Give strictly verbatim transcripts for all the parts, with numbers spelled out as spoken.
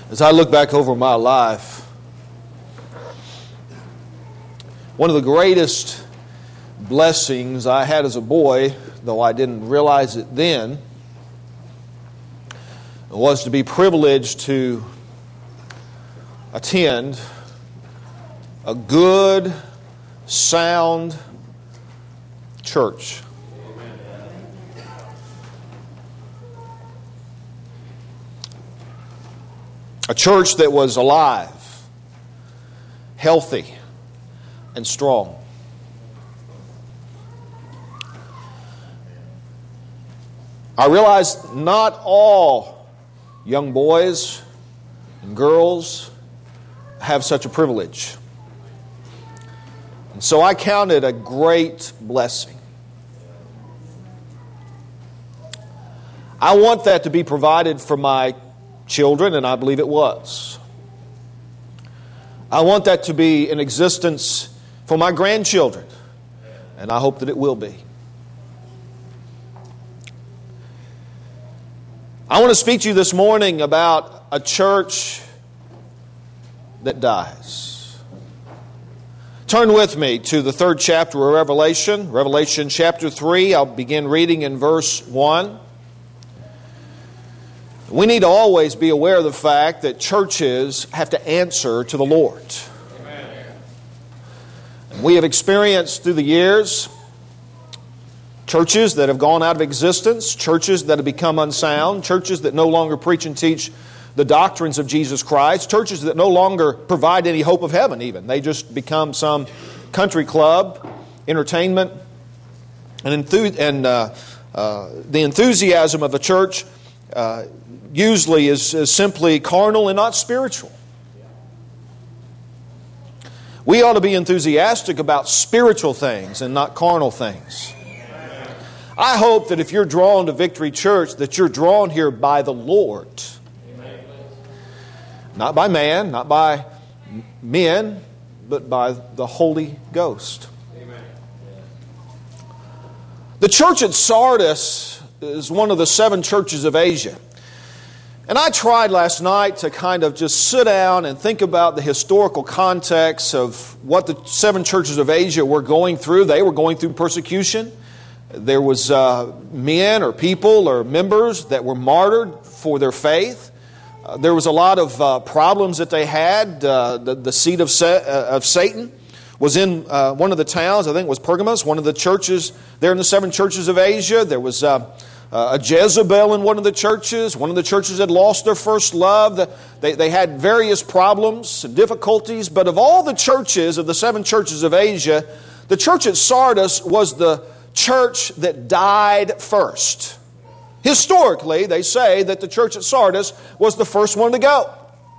As I look back over my life, one of the greatest blessings I had as a boy, though I didn't realize it then, was to be privileged to attend a good, sound church. A church that was alive, healthy, and strong. I realized not all young boys and girls have such a privilege. And so I count it a great blessing. I want that to be provided for my children, and I believe it was. I want that to be in existence for my grandchildren, and I hope that it will be. I want to speak to you this morning about a church that dies. Turn with me to the third chapter of Revelation, Revelation chapter three. I'll begin reading in verse one. We need to always be aware of the fact that churches have to answer to the Lord. Amen. We have experienced through the years churches that have gone out of existence, churches that have become unsound, churches that no longer preach and teach the doctrines of Jesus Christ, churches that no longer provide any hope of heaven even. They just become some country club, entertainment, and, enthu- and uh, uh, the enthusiasm of a church uh, usually is, is simply carnal and not spiritual. We ought to be enthusiastic about spiritual things and not carnal things. I hope that if you're drawn to Victory Church, that you're drawn here by the Lord. Not by man, not by men, but by the Holy Ghost. The church at Sardis is one of the seven churches of Asia. And I tried last night to kind of just sit down and think about the historical context of what the seven churches of Asia were going through. They were going through persecution. There was uh, men or people or members that were martyred for their faith. Uh, there was a lot of uh, problems that they had. Uh, the, the seat of, Sa- uh, of Satan was in uh, one of the towns, I think it was Pergamos, one of the churches there in the seven churches of Asia. There was uh, uh, a Jezebel in one of the churches. One of the churches had lost their first love. The, they, they had various problems and difficulties. But of all the churches, of the seven churches of Asia, the church at Sardis was the church that died first. Historically, they say that the church at Sardis was the first one to go.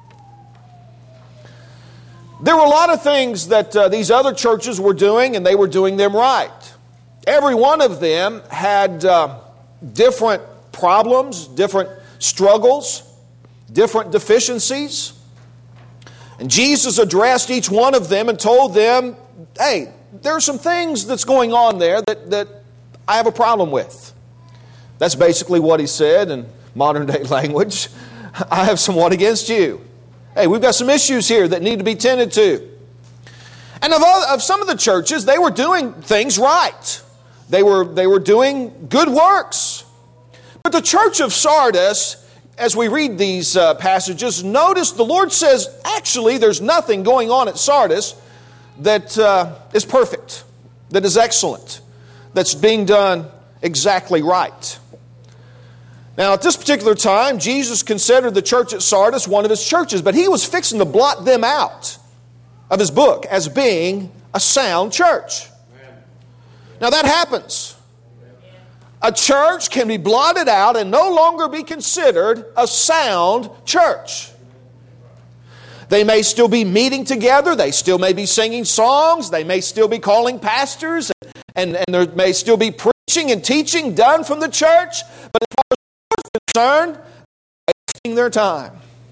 There were a lot of things that uh, these other churches were doing, and they were doing them right. Every one of them had uh, different problems, different struggles, different deficiencies. And Jesus addressed each one of them and told them, hey, there are some things that's going on there that, that I have a problem with. That's basically what he said in modern day language. I have somewhat against you. Hey, we've got some issues here that need to be tended to. And of, all, of some of the churches, they were doing things right. They were, they were doing good works. But the church of Sardis, as we read these uh, passages, notice the Lord says, actually, there's nothing going on at Sardis that uh, is perfect, that is excellent, that's being done exactly right. Now, at this particular time, Jesus considered the church at Sardis one of his churches, but he was fixing to blot them out of his book as being a sound church. Now, that happens. A church can be blotted out and no longer be considered a sound church. They may still be meeting together. They still may be singing songs. They may still be calling pastors. And, and there may still be preaching and teaching done from the church. But as far as the Lord is concerned, they're wasting their time.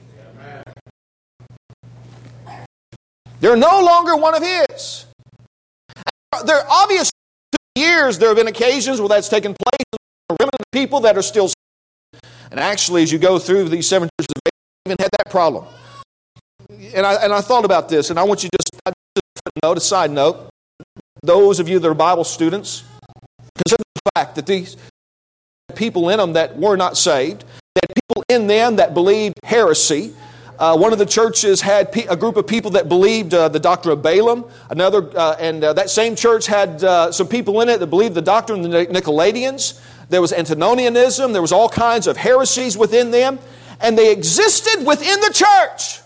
They're no longer one of His. There are obviously years there have been occasions where that's taken place. There are remnant people that are still. And actually, as you go through these seven churches of even had that problem. And I, and I thought about this, and I want you to just, just a footnote, a side note. Those of you that are Bible students, consider the fact that these people in them that were not saved, that people in them that believed heresy. Uh, one of the churches had pe- a group of people that believed uh, the doctrine of Balaam. Another, uh, and uh, that same church had uh, some people in it that believed the doctrine of the Nicolaitans. There was antinomianism. There was all kinds of heresies within them, and they existed within the church.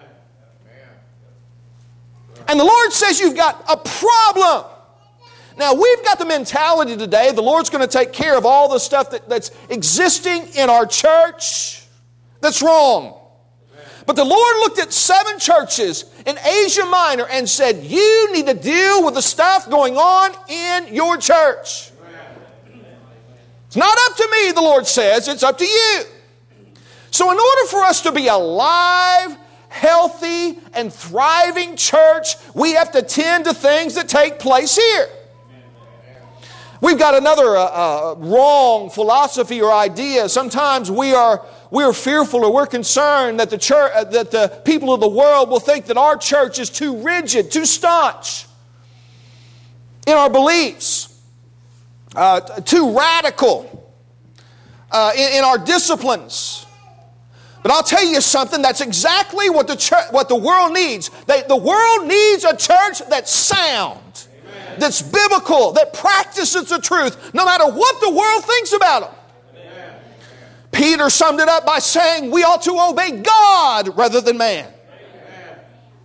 And the Lord says you've got a problem. Now, we've got the mentality today, the Lord's going to take care of all the stuff that, that's existing in our church that's wrong. But the Lord looked at seven churches in Asia Minor and said, you need to deal with the stuff going on in your church. It's not up to me, the Lord says, it's up to you. So in order for us to be alive, healthy, and thriving church, we have to tend to things that take place here. We've got another uh, uh, wrong philosophy or idea. Sometimes we are we are fearful or we're concerned that the church, uh, that the people of the world will think that our church is too rigid, too staunch in our beliefs, uh, too radical uh, in, in our disciplines. But I'll tell you something, that's exactly what the church, what the world needs. They, the world needs a church that's sound. That's biblical, that practices the truth, no matter what the world thinks about them. Amen. Peter summed it up by saying we ought to obey God rather than man. Amen.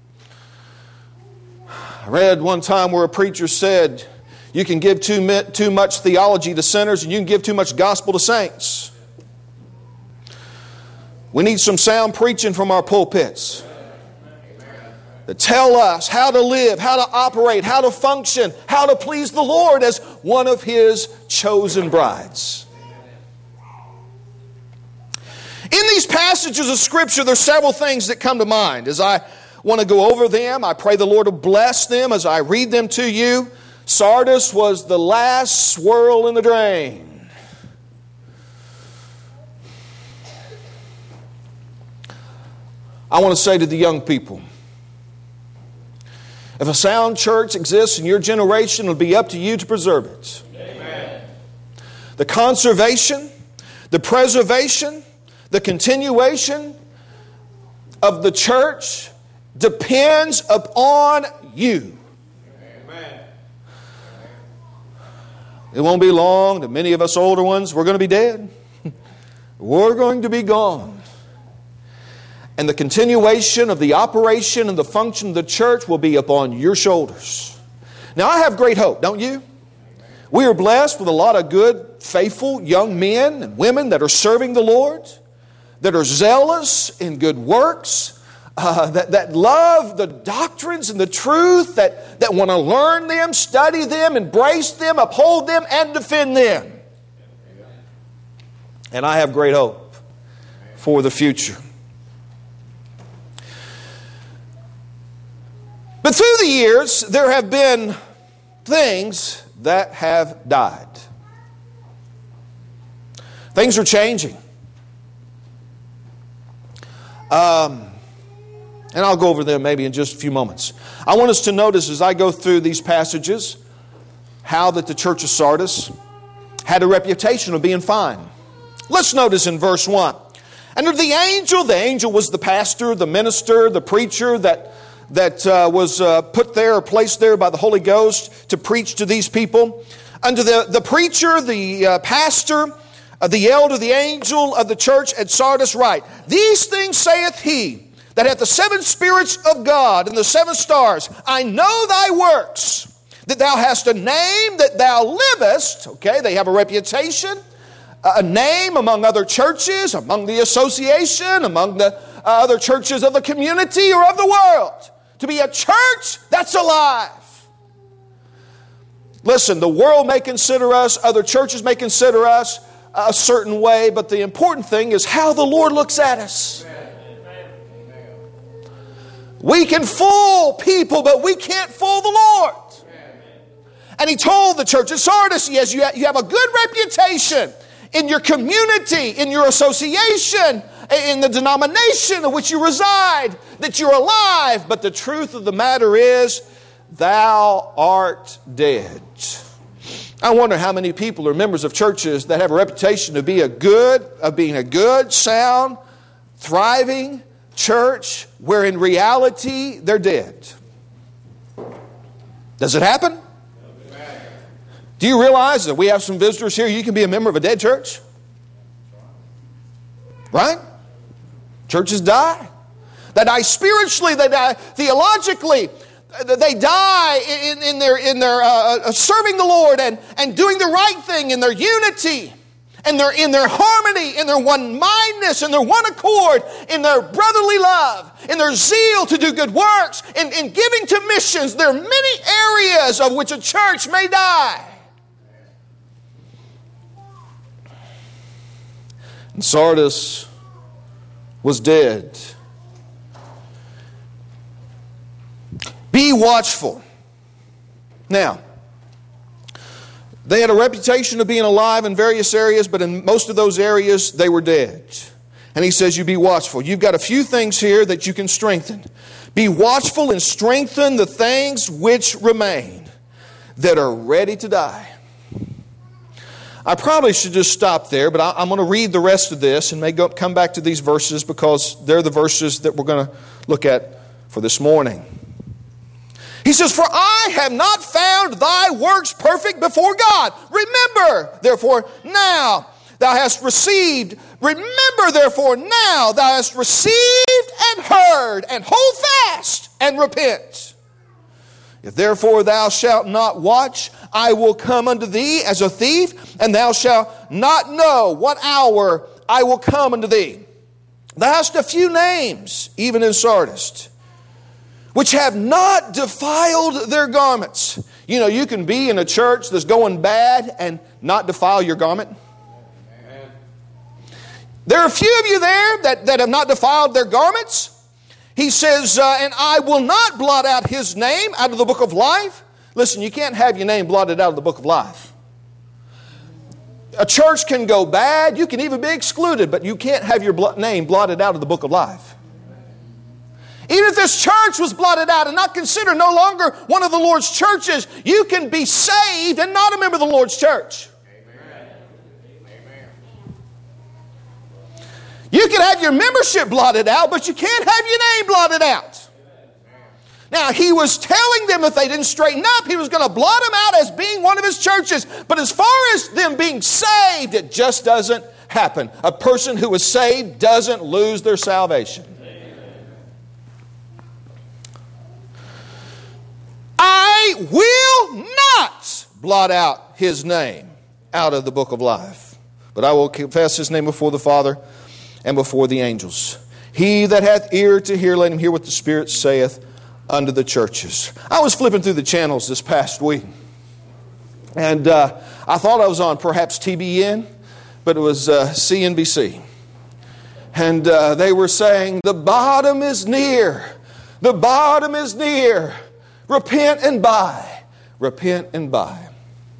I read one time where a preacher said, you can give too, too much theology to sinners and you can give too much gospel to saints. We need some sound preaching from our pulpits that tell us how to live, how to operate, how to function, how to please the Lord as one of His chosen brides. In these passages of Scripture, there are several things that come to mind. As I want to go over them, I pray the Lord will bless them as I read them to you. Sardis was the last swirl in the drain. I want to say to the young people, if a sound church exists in your generation, it'll be up to you to preserve it. Amen. The conservation, the preservation, the continuation of the church depends upon you. Amen. It won't be long that many of us older ones, we're going to be dead. We're going to be gone. And the continuation of the operation and the function of the church will be upon your shoulders. Now, I have great hope, don't you? We are blessed with a lot of good, faithful young men and women that are serving the Lord, that are zealous in good works, uh, that, that love the doctrines and the truth, that, that want to learn them, study them, embrace them, uphold them, and defend them. And I have great hope for the future. But through the years, there have been things that have died. Things are changing. Um, and I'll go over them maybe in just a few moments. I want us to notice as I go through these passages how that the church of Sardis had a reputation of being fine. Let's notice in verse one. And the angel, the angel was the pastor, the minister, the preacher that that uh, was uh, put there or placed there by the Holy Ghost to preach to these people. Under the, the preacher, the uh, pastor, uh, the elder, the angel of the church at Sardis write, these things saith he that hath the seven spirits of God and the seven stars. I know thy works, that thou hast a name, that thou livest. Okay, they have a reputation, a name among other churches, among the association, among the uh, other churches of the community or of the world. To be a church that's alive. Listen, the world may consider us, other churches may consider us a certain way, but the important thing is how the Lord looks at us. Amen. We can fool people, but we can't fool the Lord. Amen. And He told the church at Sardis, yes, you have a good reputation in your community, in your association, in the denomination in which you reside that you're alive. But the truth of the matter is, thou art dead. I wonder how many people are members of churches that have a reputation to be a good, of being a good, sound, thriving church, where in reality they're dead. Does it happen? Do you realize that we have some visitors here? You can be a member of a dead church. Right? Churches die. They die spiritually. They die theologically. They die in, in their, in their uh, serving the Lord and, and doing the right thing in their unity, and their, in their harmony, in their one-mindedness, in their one accord, in their brotherly love, in their zeal to do good works, in, in giving to missions. There are many areas of which a church may die. And Sardis was dead. Be watchful. Now, they had a reputation of being alive in various areas, but in most of those areas, they were dead. And he says, you be watchful. You've got a few things here that you can strengthen. Be watchful and strengthen the things which remain that are ready to die. I probably should just stop there, but I'm going to read the rest of this and may go, come back to these verses because they're the verses that we're going to look at for this morning. He says, for I have not found thy works perfect before God. Remember, therefore, now thou hast received. Remember, therefore, now thou hast received and heard, and hold fast and repent. If therefore thou shalt not watch, I will come unto thee as a thief, and thou shalt not know what hour I will come unto thee. Thou hast a few names, even in Sardis, which have not defiled their garments. You know, you can be in a church that's going bad and not defile your garment. Amen. There are a few of you there that, that have not defiled their garments. He says, uh, and I will not blot out his name out of the book of life. Listen, you can't have your name blotted out of the book of life. A church can go bad. You can even be excluded, but you can't have your blo- name blotted out of the book of life. Even if this church was blotted out and not considered no longer one of the Lord's churches, you can be saved and not a member of the Lord's church. Amen. Amen. You can have your membership blotted out, but you can't have your name blotted out. Now, he was telling them if they didn't straighten up, he was going to blot them out as being one of his churches. But as far as them being saved, it just doesn't happen. A person who is saved doesn't lose their salvation. I will not blot out his name out of the book of life, but I will confess his name before the Father and before the angels. He that hath ear to hear, let him hear what the Spirit saith unto the churches. I was flipping through the channels this past week, and uh, I thought I was on perhaps T B N, but it was uh, C N B C. And uh, they were saying, the bottom is near. The bottom is near. Repent and buy. Repent and buy.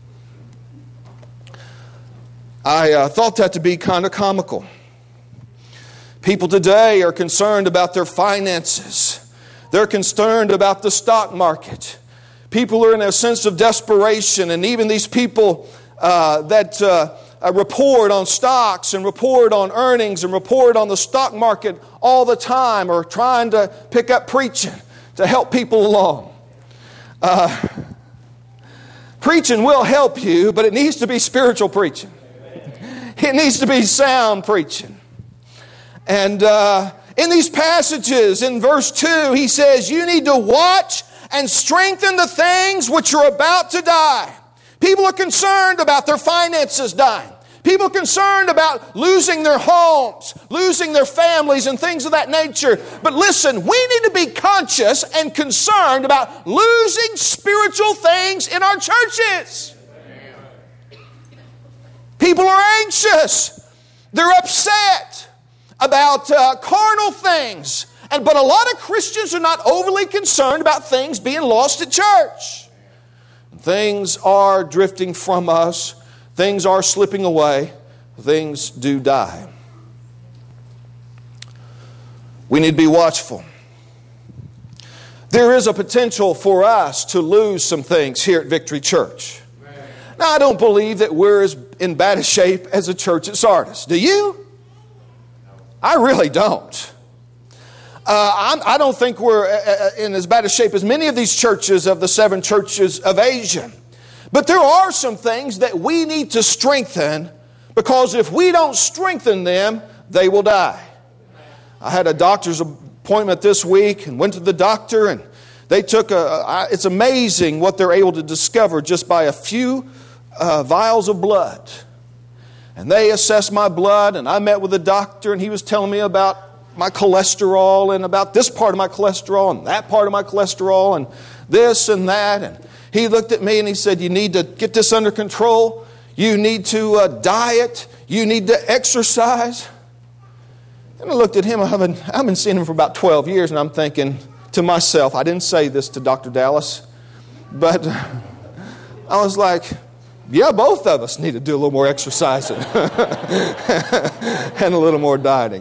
I uh, thought that to be kind of comical. People today are concerned about their finances. They're concerned about the stock market. People are in a sense of desperation, and even these people uh, that uh, uh, report on stocks and report on earnings and report on the stock market all the time are trying to pick up preaching to help people along. Uh, preaching will help you, but it needs to be spiritual preaching. It needs to be sound preaching. And uh, in these passages, in verse two, he says, you need to watch and strengthen the things which are about to die. People are concerned about their finances dying. People are concerned about losing their homes, losing their families and things of that nature. But listen, we need to be conscious and concerned about losing spiritual things in our churches. People are anxious. They're upset about uh, carnal things. And but a lot of Christians are not overly concerned about things being lost at church. Things are drifting from us. Things are slipping away. Things do die. We need to be watchful. There is a potential for us to lose some things here at Victory Church. Now, I don't believe that we're as in bad a shape as a church at Sardis. Do you? I really don't. Uh, I'm, I don't think we're in as bad a shape as many of these churches of the seven churches of Asia. But there are some things that we need to strengthen, because if we don't strengthen them, they will die. I had a doctor's appointment this week and went to the doctor, and they took a, it's amazing what they're able to discover just by a few uh, vials of blood. And they assessed my blood, and I met with the doctor, and he was telling me about my cholesterol and about this part of my cholesterol and that part of my cholesterol and this and that. And he looked at me and he said, you need to get this under control. You need to uh, diet. You need to exercise. And I looked at him. I've been, I've been seeing him for about twelve years, and I'm thinking to myself, I didn't say this to Doctor Dallas, but I was like, yeah, both of us need to do a little more exercising and a little more dieting.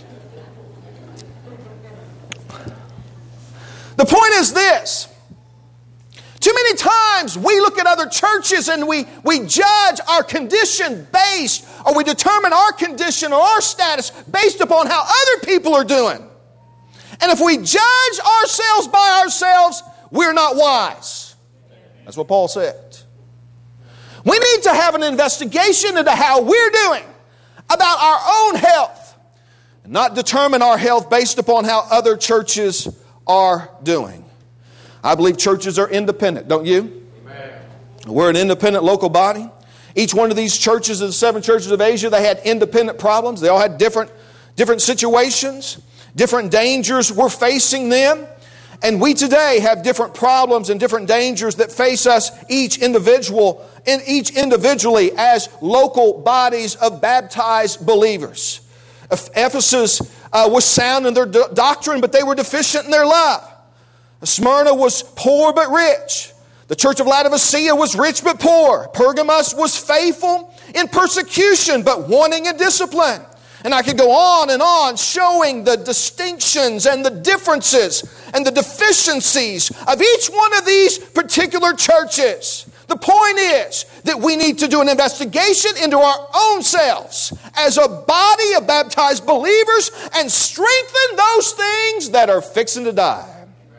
The point is this. Too many times we look at other churches and we, we judge our condition based, or we determine our condition or our status based upon how other people are doing. And if we judge ourselves by ourselves, we're not wise. That's what Paul said. We need to have an investigation into how we're doing about our own health, and not determine our health based upon how other churches are doing. I believe churches are independent, don't you? Amen. We're an independent local body. Each one of these churches, the seven churches of Asia, they had independent problems. They all had different, different situations, different dangers were facing them. And we today have different problems and different dangers that face us each individual, in each individually as local bodies of baptized believers. Ephesus uh, was sound in their do- doctrine, but they were deficient in their love. Smyrna was poor but rich. The church of Laodicea was rich but poor. Pergamos was faithful in persecution but wanting in discipline. And I could go on and on showing the distinctions and the differences and the deficiencies of each one of these particular churches. The point is that we need to do an investigation into our own selves as a body of baptized believers and strengthen those things that are fixing to die.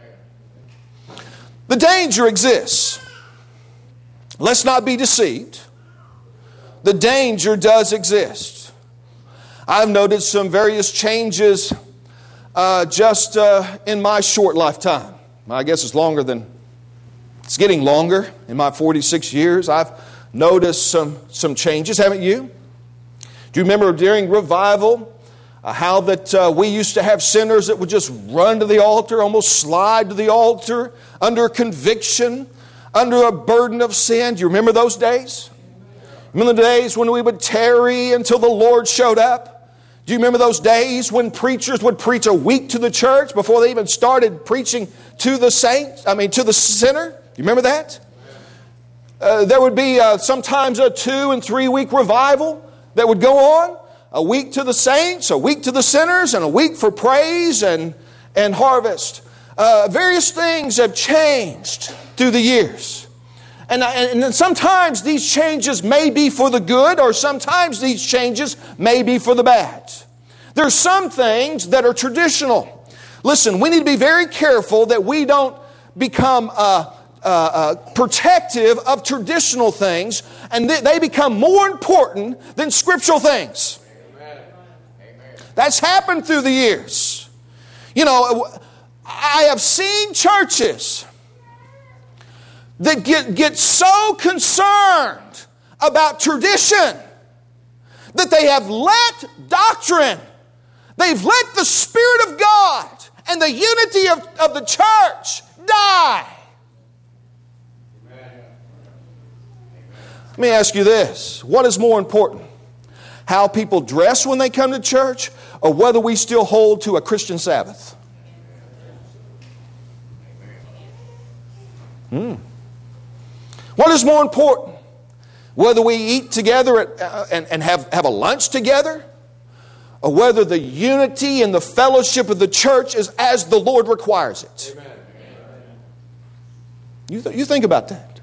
The danger exists. Let's not be deceived. The danger does exist. I've noted some various changes uh, just uh, in my short lifetime. I guess it's longer than, it's getting longer. In my forty-six years, I've noticed some, some changes, haven't you? Do you remember during revival, uh, how that uh, we used to have sinners that would just run to the altar, almost slide to the altar, under conviction, under a burden of sin? Do you remember those days? Remember the days when we would tarry until the Lord showed up? Do you remember those days when preachers would preach a week to the church before they even started preaching to the saint? I mean, to the sinner? Do you remember that? Uh, there would be uh, sometimes a two and three week revival that would go on. A week to the saints, a week to the sinners, and a week for praise and, and harvest. Uh, various things have changed through the years. And, and, and sometimes these changes may be for the good, or sometimes these changes may be for the bad. There are some things that are traditional. Listen, we need to be very careful that we don't become uh, uh, uh, protective of traditional things, and th- they become more important than scriptural things. Amen. That's happened through the years. You know, I have seen churches that get, get so concerned about tradition that they have let doctrine, they've let the Spirit of God and the unity of, of the church die. Amen. Let me ask you this. What is more important? How people dress when they come to church, or whether we still hold to a Christian Sabbath? Hmm. What is more important? Whether we eat together at, uh, and, and have, have a lunch together, or whether the unity and the fellowship of the church is as the Lord requires it. Amen. You, th- you think about that.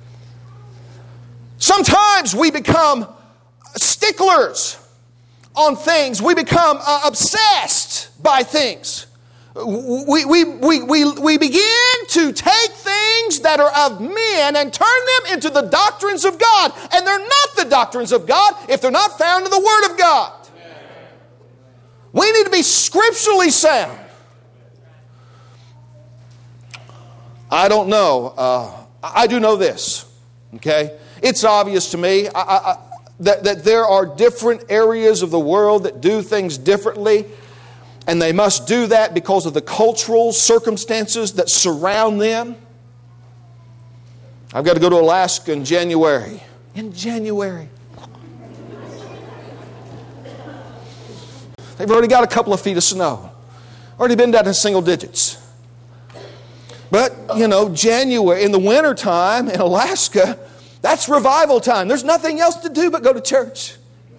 Sometimes we become sticklers on things. We become uh, obsessed by things. We, we, we, we, we begin to take things that are of men and turn them into the doctrines of God. And they're not the doctrines of God if they're not found in the Word of God. We need to be scripturally sound. I don't know. Uh, I do know this. Okay? It's obvious to me I, I, that, that there are different areas of the world that do things differently. And they must do that because of the cultural circumstances that surround them. I've got to go to Alaska in January. In January. They've already got a couple of feet of snow. Already been down to single digits. But, you know, January, in the wintertime in Alaska, that's revival time. There's nothing else to do but go to church.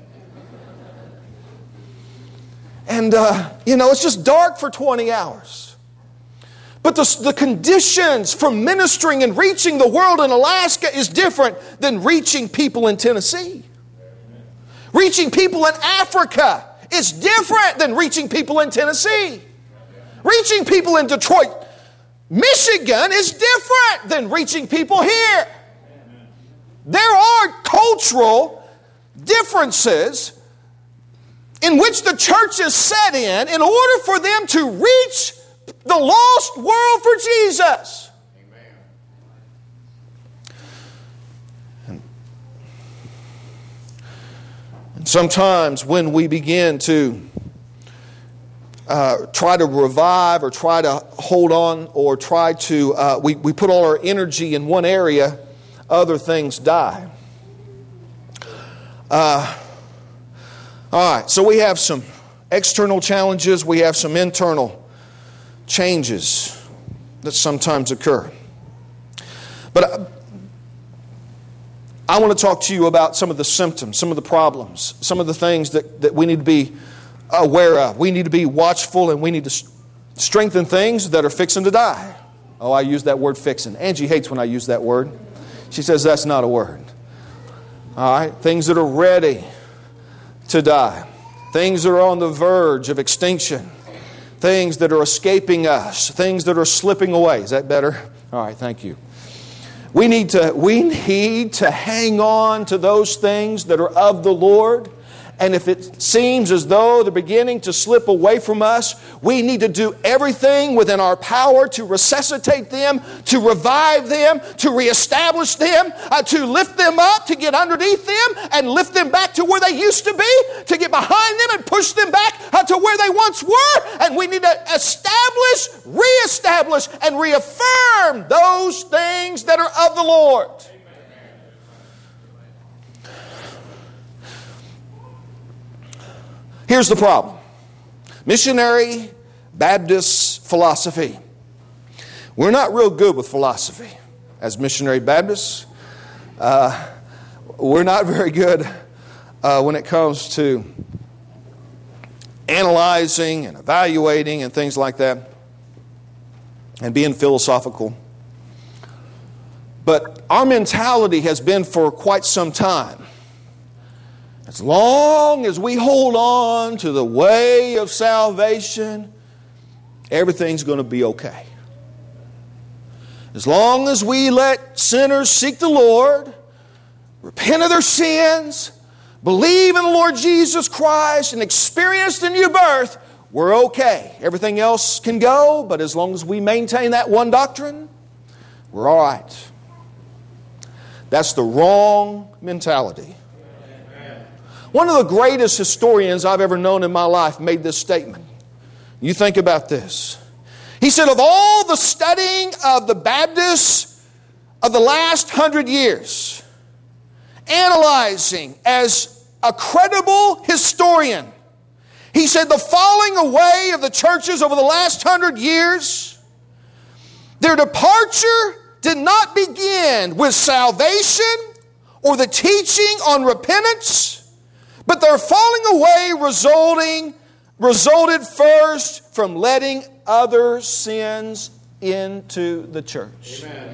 And, uh, you know, it's just dark for twenty hours. But the, the conditions for ministering and reaching the world in Alaska is different than reaching people in Tennessee. Reaching people in Africa is different than reaching people in Tennessee. Reaching people in Detroit, Michigan is different than reaching people here. There are cultural differences in which the church is set in in order for them to reach the lost world for Jesus. Amen. And sometimes when we begin to uh, try to revive or try to hold on or try to, uh, we, we put all our energy in one area, other things die. Uh, all right, so we have some external challenges, we have some internal changes that sometimes occur. But I, I want to talk to you about some of the symptoms, some of the problems, some of the things that, that we need to be aware of. We need to be watchful, and we need to strengthen things that are fixing to die. Oh, I use that word fixing. Angie hates when I use that word. She says that's not a word. All right, things that are ready to die. Things that are on the verge of extinction. Things that are escaping us. Things that are slipping away. Is that better? All right, thank you. We need to, we need to hang on to those things that are of the Lord. And if it seems as though they're beginning to slip away from us, we need to do everything within our power to resuscitate them, to revive them, to reestablish them, uh, to lift them up, to get underneath them and lift them back to where they used to be, to get behind them and push them back uh, to where they once were. And we need to establish, reestablish, and reaffirm those things that are of the Lord. Here's the problem. Missionary Baptist philosophy. We're not real good with philosophy as missionary Baptists. Uh, we're not very good uh, when it comes to analyzing and evaluating and things like that and being philosophical. But our mentality has been for quite some time, as long as we hold on to the way of salvation, everything's going to be okay. As long as we let sinners seek the Lord, repent of their sins, believe in the Lord Jesus Christ, and experience the new birth, we're okay. Everything else can go, but as long as we maintain that one doctrine, we're all right. That's the wrong mentality. One of the greatest historians I've ever known in my life made this statement. You think about this. He said, of all the studying of the Baptists of the last hundred years, analyzing as a credible historian, he said the falling away of the churches over the last hundred years, their departure did not begin with salvation or the teaching on repentance, But their falling away resulting, resulted first from letting other sins into the church. Amen.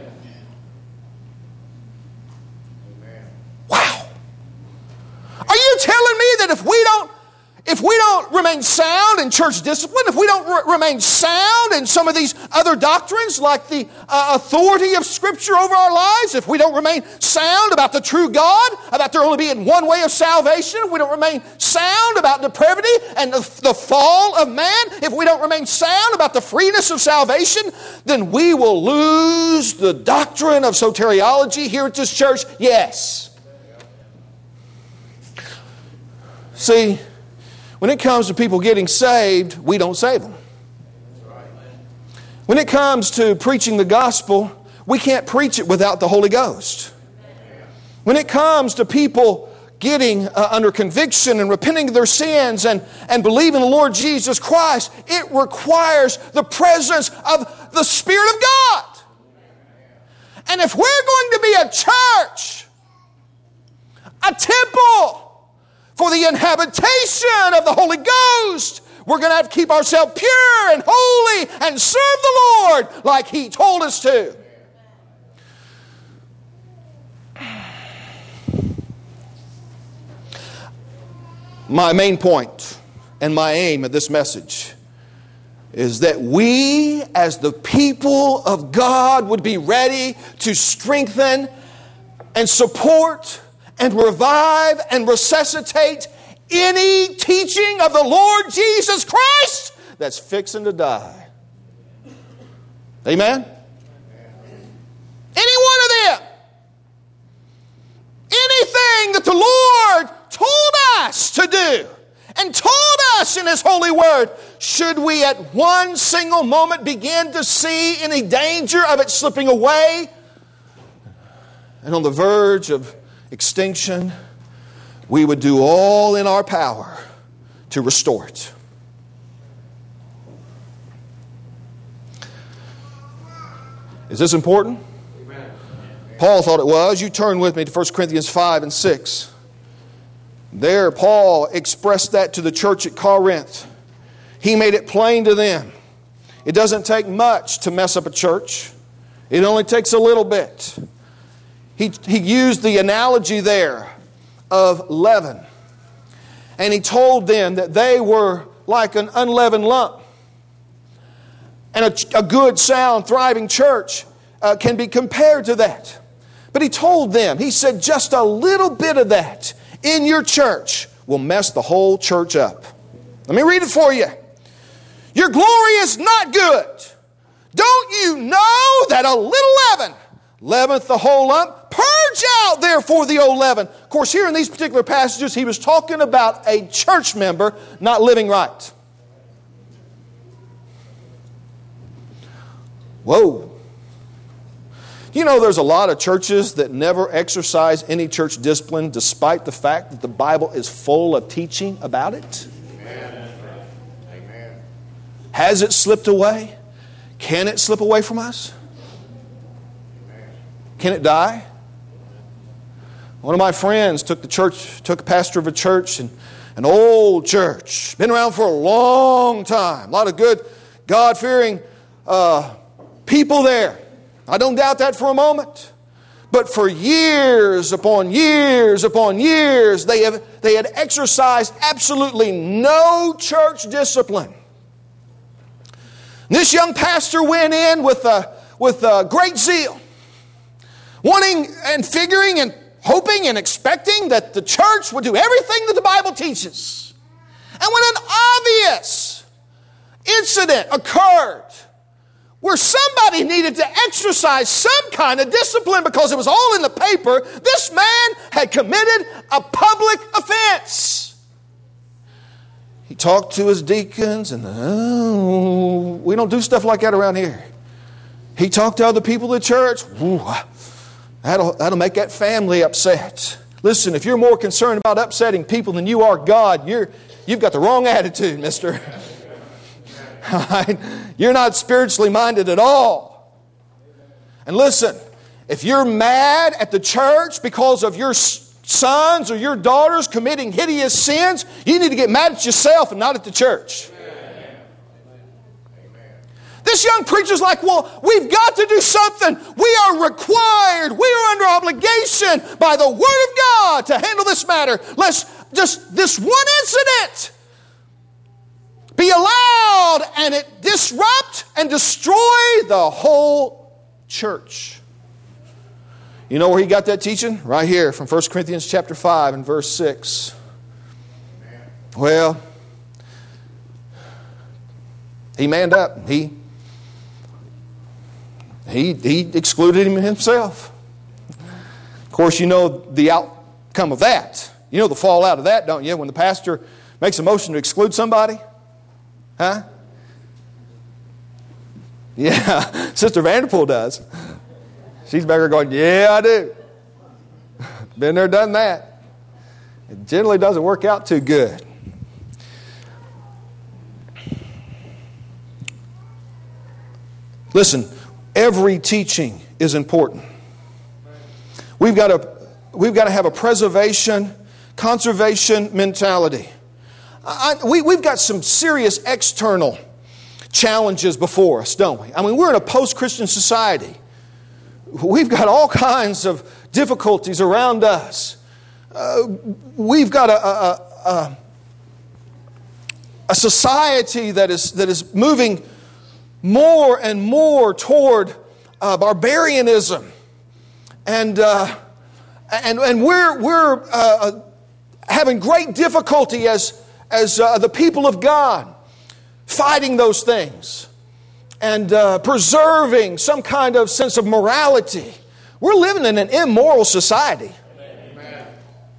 Wow. Are you telling me that if we don't If we don't remain sound in church discipline, if we don't re- remain sound in some of these other doctrines like the uh, authority of Scripture over our lives, if we don't remain sound about the true God, about there only being one way of salvation, if we don't remain sound about depravity and the, the fall of man, if we don't remain sound about the freeness of salvation, then we will lose the doctrine of soteriology here at this church. Yes. See, when it comes to people getting saved, we don't save them. When it comes to preaching the gospel, we can't preach it without the Holy Ghost. When it comes to people getting uh, under conviction and repenting of their sins and, and believing in the Lord Jesus Christ, it requires the presence of the Spirit of God. And if we're going to be a church, a temple, for the inhabitation of the Holy Ghost, we're going to have to keep ourselves pure and holy and serve the Lord like He told us to. My main point and my aim of this message is that we as the people of God would be ready to strengthen and support and revive and resuscitate any teaching of the Lord Jesus Christ that's fixing to die. Amen? Any one of them. Anything that the Lord told us to do and told us in His holy word, should we at one single moment begin to see any danger of it slipping away and on the verge of extinction, we would do all in our power to restore it. Is this important? Amen. Paul thought it was. You turn with me to First Corinthians five and six. There Paul expressed that to the church at Corinth. He made it plain to them. It doesn't take much to mess up a church. It only takes a little bit. He, he used the analogy there of leaven. And he told them that they were like an unleavened lump. And a, a good, sound, thriving church uh, can be compared to that. But he told them, he said, just a little bit of that in your church will mess the whole church up. Let me read it for you. Your glory is not good. Don't you know that a little leaven leaveneth the whole lump? Purge out, therefore, the old leaven. Of course, here in these particular passages, he was talking about a church member not living right. Whoa. You know, there's a lot of churches that never exercise any church discipline despite the fact that the Bible is full of teaching about it. Amen. Amen. Has it slipped away? Can it slip away from us? Amen. Can it die? One of my friends took the church, took a pastor of a church, and an old church, been around for a long time. A lot of good, God-fearing uh, people there. I don't doubt that for a moment. But for years upon years upon years, they have they had exercised absolutely no church discipline. This young pastor went in with a, with a great zeal, wanting and figuring and hoping and expecting that the church would do everything that the Bible teaches. And when an obvious incident occurred where somebody needed to exercise some kind of discipline because it was all in the paper, this man had committed a public offense. He talked to his deacons, and oh, we don't do stuff like that around here. He talked to other people in the church. Ooh, that'll, that'll make that family upset. Listen, if you're more concerned about upsetting people than you are God, you're, you've got the wrong attitude, mister. You're not spiritually minded at all. And listen, if you're mad at the church because of your sons or your daughters committing hideous sins, you need to get mad at yourself and not at the church. This young preacher's like, well, we've got to do something. We are required. We are under obligation by the Word of God to handle this matter. Let's just, this one incident be allowed and it disrupt and destroy the whole church. You know where he got that teaching? Right here from First Corinthians chapter five and verse six. Well, he manned up. He He, he excluded him himself. Of course, you know the outcome of that. You know the fallout of that, don't you? When the pastor makes a motion to exclude somebody. Huh? Yeah, Sister Vanderpool does. She's back there going, yeah, I do. Been there, done that. It generally doesn't work out too good. Listen, every teaching is important. We've got to, we've got to have a preservation, conservation mentality. I, we, we've got some serious external challenges before us, don't we? I mean, we're in a post-Christian society. We've got all kinds of difficulties around us. Uh, we've got a, a, a, a society that is, that is moving more and more toward uh, barbarianism, and uh, and and we're we're uh, having great difficulty as as uh, the people of God fighting those things and uh, preserving some kind of sense of morality. We're living in an immoral society. Amen.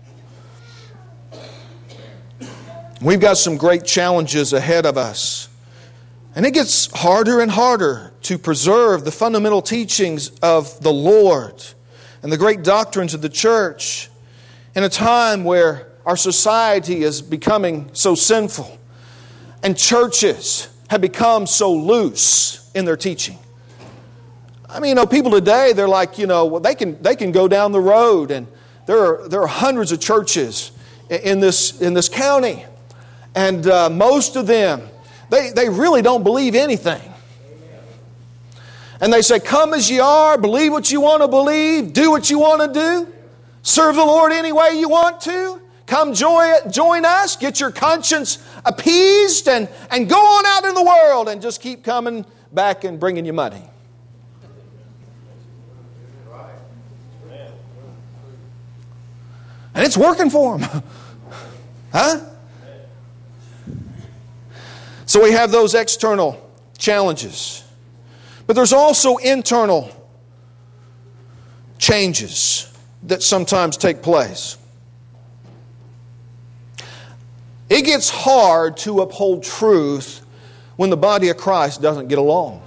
We've got some great challenges ahead of us. And it gets harder and harder to preserve the fundamental teachings of the Lord and the great doctrines of the church in a time where our society is becoming so sinful and churches have become so loose in their teaching. I mean, you know, people today, they're like, you know, well, they can they can go down the road and there are there are hundreds of churches in this in this county, and uh, most of them, They they really don't believe anything. And they say, come as you are, believe what you want to believe, do what you want to do, serve the Lord any way you want to, come join, join us, get your conscience appeased, and, and go on out in the world and just keep coming back and bringing you money. And it's working for them. Huh? So we have those external challenges. But there's also internal changes that sometimes take place. It gets hard to uphold truth when the body of Christ doesn't get along.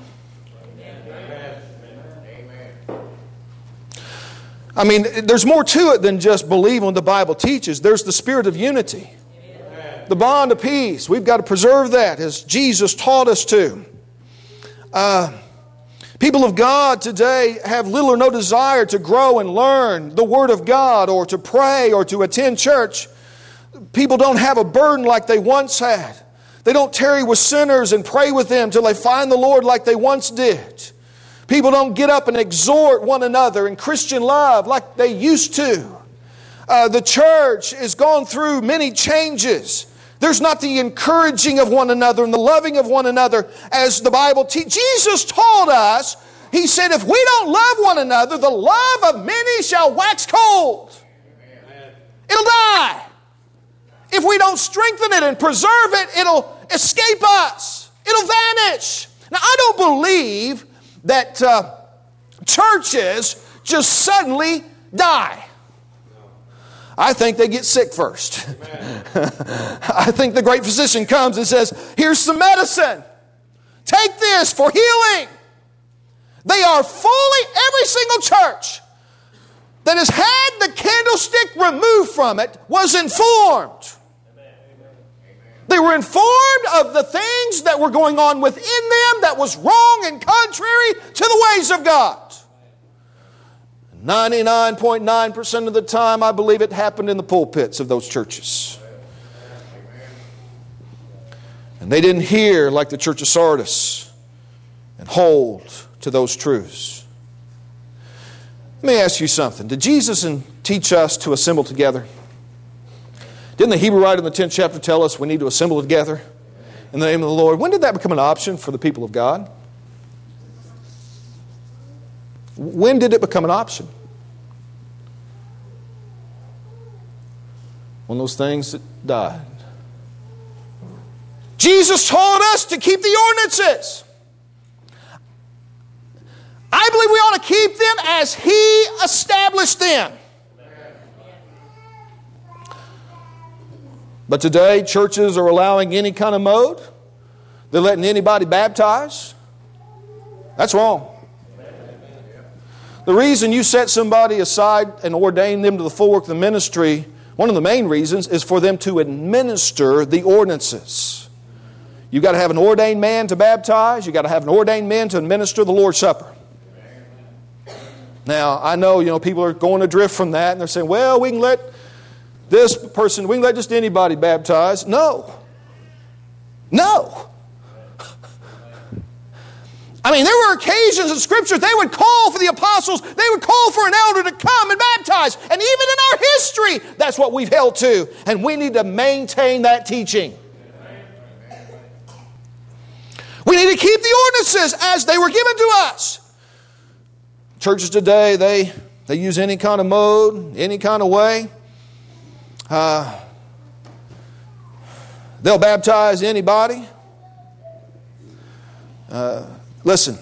I mean, there's more to it than just believing what the Bible teaches. There's the spirit of unity. The bond of peace. We've got to preserve that as Jesus taught us to. Uh, people of God today have little or no desire to grow and learn the Word of God or to pray or to attend church. People don't have a burden like they once had. They don't tarry with sinners and pray with them till they find the Lord like they once did. People don't get up and exhort one another in Christian love like they used to. Uh, the church has gone through many changes. There's not the encouraging of one another and the loving of one another as the Bible teaches. Jesus told us, He said, if we don't love one another, the love of many shall wax cold. Amen. It'll die. If we don't strengthen it and preserve it, it'll escape us. It'll vanish. Now, I don't believe that uh, churches just suddenly die. I think they get sick first. I think the great physician comes and says, here's some medicine. Take this for healing. They are fully, every single church that has had the candlestick removed from it was informed. They were informed of the things that were going on within them that was wrong and contrary to the ways of God. ninety-nine point nine percent of the time, I believe it happened in the pulpits of those churches. And they didn't hear like the church of Sardis and hold to those truths. Let me ask you something. Did Jesus teach us to assemble together? Didn't the Hebrew writer in the tenth chapter tell us we need to assemble together in the name of the Lord? When did that become an option for the people of God? When did it become an option? One of those things that died. Jesus told us to keep the ordinances. I believe we ought to keep them as He established them. But today, churches are allowing any kind of mode. They're letting anybody baptize. That's wrong. The reason you set somebody aside and ordain them to the full work of the ministry, one of the main reasons is for them to administer the ordinances. You've got to have an ordained man to baptize. You've got to have an ordained man to administer the Lord's Supper. Now, I know, you know, people are going adrift from that, and they're saying, well, we can let this person, we can let just anybody baptize. No. No. I mean, there were occasions in Scripture they would call for the apostles, they would call for an elder to come and baptize. And even in our history, that's what we've held to. And we need to maintain that teaching. We need to keep the ordinances as they were given to us. Churches today, they, they use any kind of mode, any kind of way. Uh, they'll baptize anybody. Uh, listen,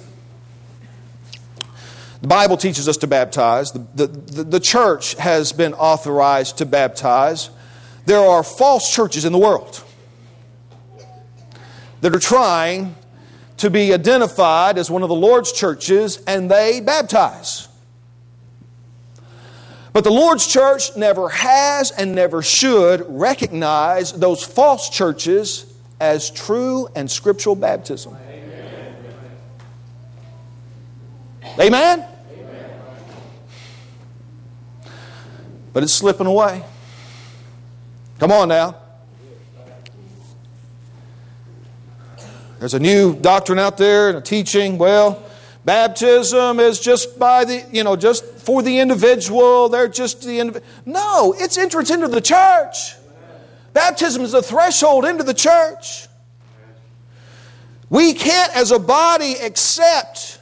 the Bible teaches us to baptize. The, the, the, the church has been authorized to baptize. There are false churches in the world that are trying to be identified as one of the Lord's churches, and they baptize. But the Lord's church never has and never should recognize those false churches as true and scriptural baptism. Amen? Amen? Amen. But it's slipping away. Come on now. There's a new doctrine out there and a teaching. Well, baptism is just by the, you know, just for the individual. They're just the individual. No, it's entrance into the church. Baptism is the threshold into the church. We can't, as a body, accept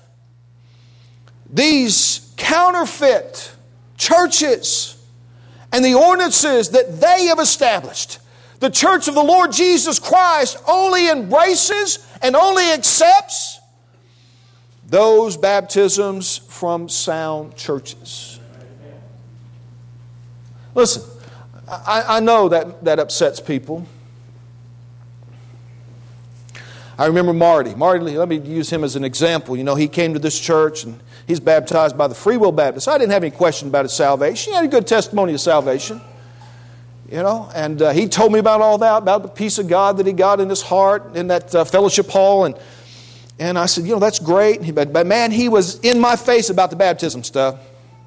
these counterfeit churches and the ordinances that they have established. The church of the Lord Jesus Christ only embraces and only accepts those baptisms from sound churches. Listen, I, I know that, that upsets people. I remember Marty. Marty, let me use him as an example. You know, he came to this church and he's baptized by the Free Will Baptists. I didn't have any question about his salvation. He had a good testimony of salvation. You know, and uh, he told me about all that, about the peace of God that he got in his heart in that uh, fellowship hall. And and I said, you know, that's great. He, but, but man, he was in my face about the baptism stuff.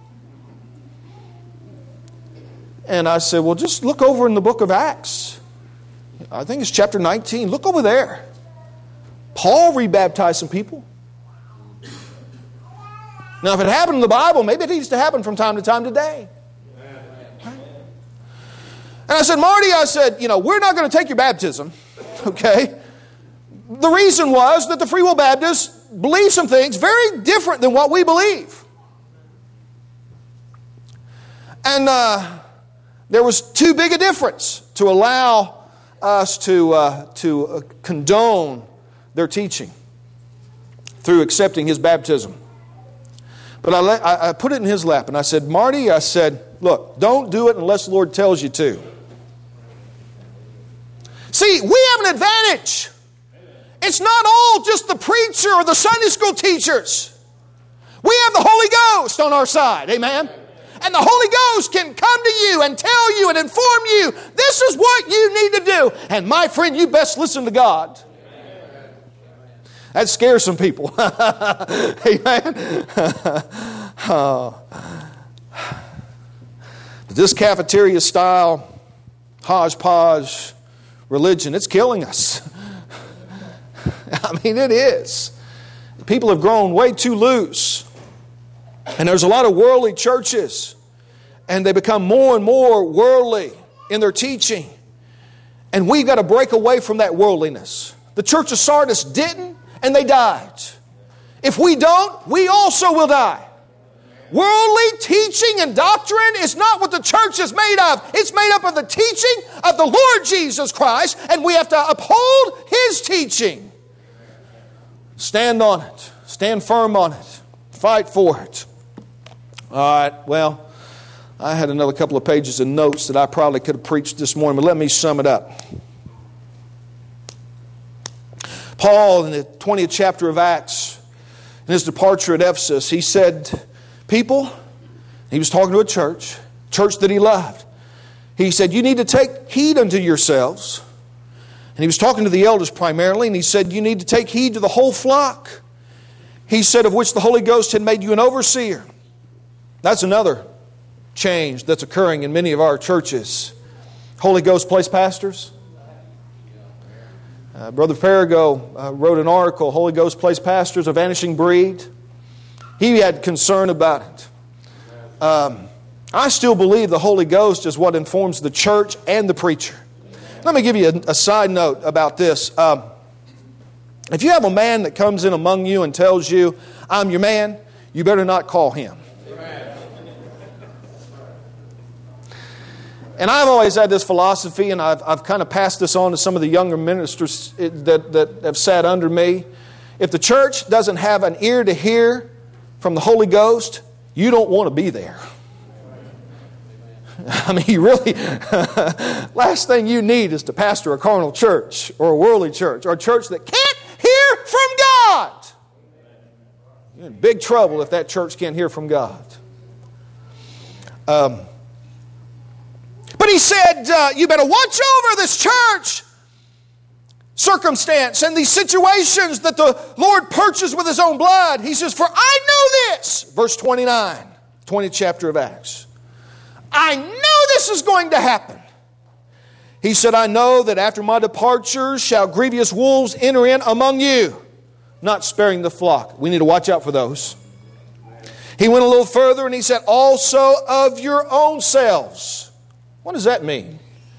And I said, well, just look over in the book of Acts. I think it's chapter nineteen. Look over there. Paul rebaptized some people. Now, if it happened in the Bible, maybe it needs to happen from time to time today. And I said, Marty, I said, you know, we're not going to take your baptism, okay? The reason was that the Free Will Baptists believe some things very different than what we believe. And uh, there was too big a difference to allow us to, uh, to uh, condone their teaching through accepting his baptism. But I, let, I, I put it in his lap and I said, Marty, I said, look, don't do it unless the Lord tells you to. See, we have an advantage. It's not all just the preacher or the Sunday school teachers. We have the Holy Ghost on our side. Amen? And the Holy Ghost can come to you and tell you and inform you, this is what you need to do. And my friend, you best listen to God. That scares some people. Amen? oh. This cafeteria style, hodgepodge religion, it's killing us. I mean, it is. People have grown way too loose. And there's a lot of worldly churches. And they become more and more worldly in their teaching. And we've got to break away from that worldliness. The church of Sardis didn't, and they died. If we don't, we also will die. Worldly teaching and doctrine is not what the church is made of. It's made up of the teaching of the Lord Jesus Christ, and we have to uphold His teaching. Stand on it. Stand firm on it. Fight for it. All right, well, I had another couple of pages of notes that I probably could have preached this morning, but let me sum it up. Paul, in the twentieth chapter of Acts, in his departure at Ephesus, he said, people, he was talking to a church, church that he loved. He said, you need to take heed unto yourselves. And he was talking to the elders primarily, and he said, you need to take heed to the whole flock. He said, of which the Holy Ghost had made you an overseer. That's another change that's occurring in many of our churches. Holy Ghost place pastors. Uh, Brother Perigo uh, wrote an article, Holy Ghost place pastors, a vanishing breed. He had concern about it. Um, I still believe the Holy Ghost is what informs the church and the preacher. Let me give you a, a side note about this. Um, if you have a man that comes in among you and tells you, I'm your man, you better not call him. And I've always had this philosophy, and I've, I've kind of passed this on to some of the younger ministers that, that have sat under me. If the church doesn't have an ear to hear from the Holy Ghost, you don't want to be there. I mean, you really, last thing you need is to pastor a carnal church or a worldly church or a church that can't hear from God. You're in big trouble if that church can't hear from God. Um, but he said, uh, you better watch over this church circumstance and these situations that the Lord purchased with His own blood. He says, for I know this. Verse twenty-nine, twentieth chapter of Acts. I know this is going to happen. He said, I know that after my departure shall grievous wolves enter in among you, not sparing the flock. We need to watch out for those. He went a little further and he said, also of your own selves. What does that mean?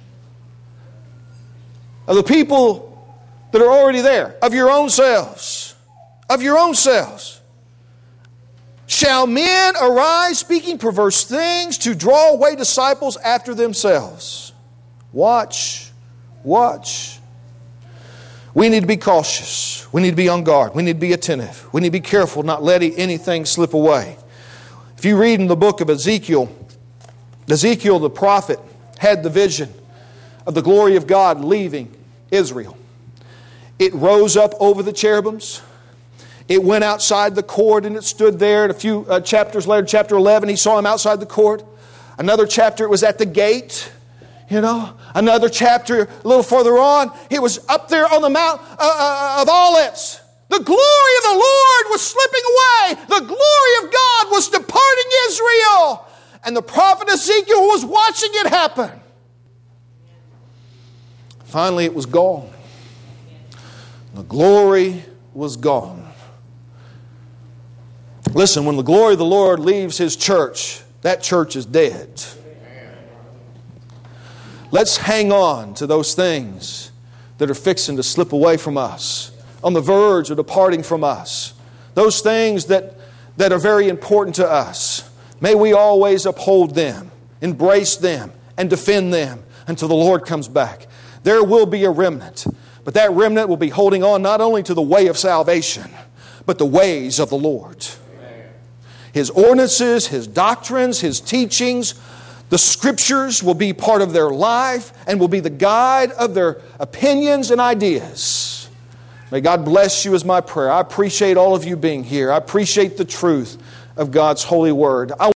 Of the people that are already there. Of your own selves. Of your own selves. Shall men arise speaking perverse things to draw away disciples after themselves? Watch. Watch. We need to be cautious. We need to be on guard. We need to be attentive. We need to be careful not letting anything slip away. If you read in the book of Ezekiel, Ezekiel the prophet had the vision of the glory of God leaving Israel. It rose up over the cherubims. It went outside the court and it stood there. And a few uh, chapters later, chapter eleven, he saw him outside the court. Another chapter, it was at the gate. You know, another chapter a little further on, it was up there on the Mount uh, uh, of Olives. The glory of the Lord was slipping away. The glory of God was departing Israel. And the prophet Ezekiel was watching it happen. Finally, it was gone. The glory was gone. Listen, when the glory of the Lord leaves His church, that church is dead. Let's hang on to those things that are fixing to slip away from us, on the verge of departing from us. Those things that, that are very important to us. May we always uphold them, embrace them, and defend them until the Lord comes back. There will be a remnant, but that remnant will be holding on not only to the way of salvation, but the ways of the Lord. His ordinances, His doctrines, His teachings, the Scriptures will be part of their life and will be the guide of their opinions and ideas. May God bless you is my prayer. I appreciate all of you being here. I appreciate the truth of God's holy word. I